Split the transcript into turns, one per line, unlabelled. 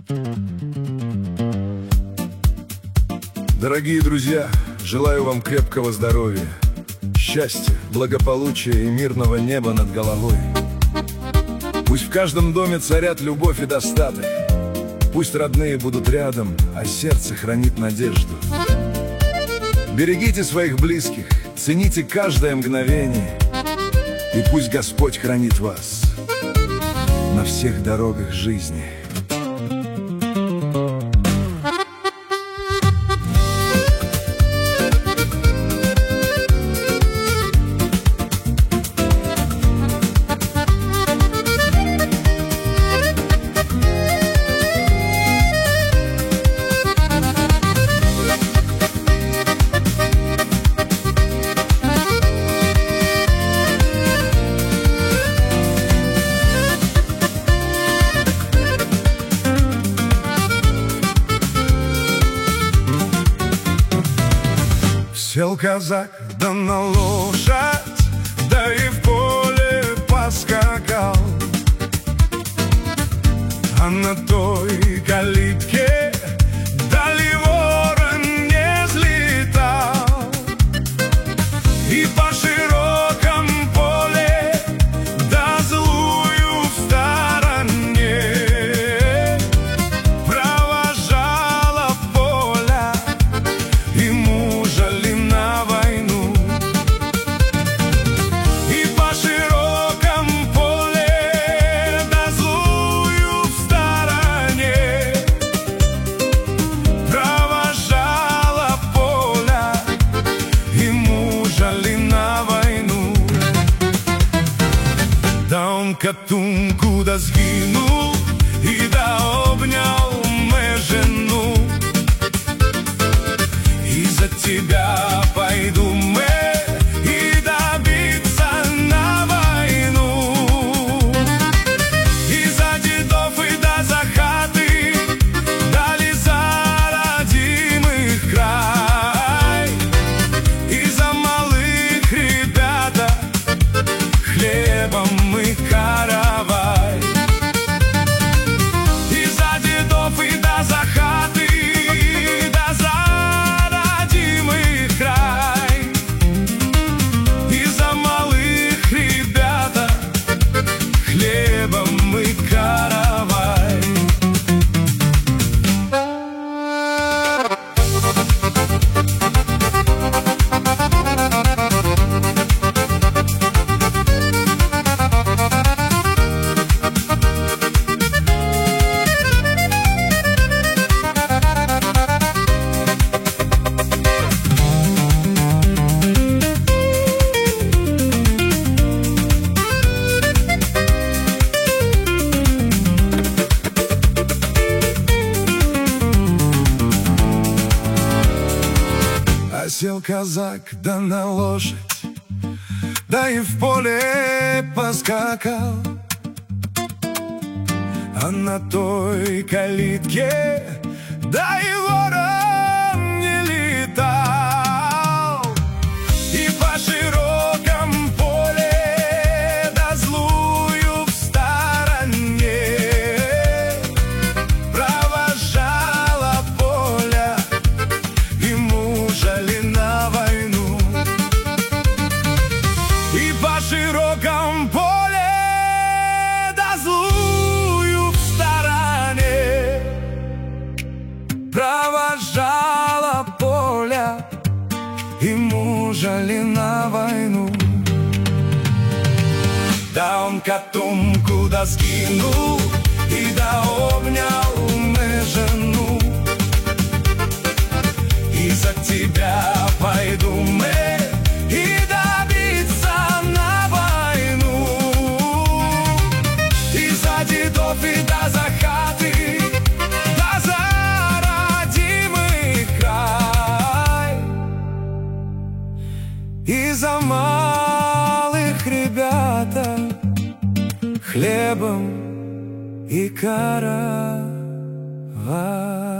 Дорогие друзья, желаю вам крепкого здоровья, счастья, благополучия и мирного неба над головой. Пусть в каждом доме царят любовь и достаток. Пусть родные будут рядом, а сердце хранит надежду. Берегите своих близких, цените каждое мгновение, и пусть Господь хранит вас на всех дорогах жизни.
Сел казак, да на лошадь, да и в поле поскакал. А на той калитке дали ворон не взлетал. И по широком поле, да злую в стороне, провожала поля и мужа ли на войну. И по широком поле, да злую в стороне, провожала поля и мужа ли на войну. Да он катунку да сгинул, и да обнял мою жену. И за тебя пойду мы, и добиться на войну. И за дедов, и да за хаты, дали за родимый край. И за малых ребята хлебом мы каравай. И за дедов, и да за хаты, да за родимый край. И за малых ребята хлебом мы каравай. Сел казак, да на лошадь, да и в поле поскакал. А на той калитке, да и ворон не летал. И по широком поле, да злую в стороне, провожала поля и мужа ли на войну. И по широком поле, да злую в стороне, провожала поля и мужа ли на войну. Да он котомку да скинул, и да обнял мою жену. И за тебя пойду мы, и добиться на войну. И за дедов, и да за хаты, да за родимый край. И за малых ребята хлебом и каравай.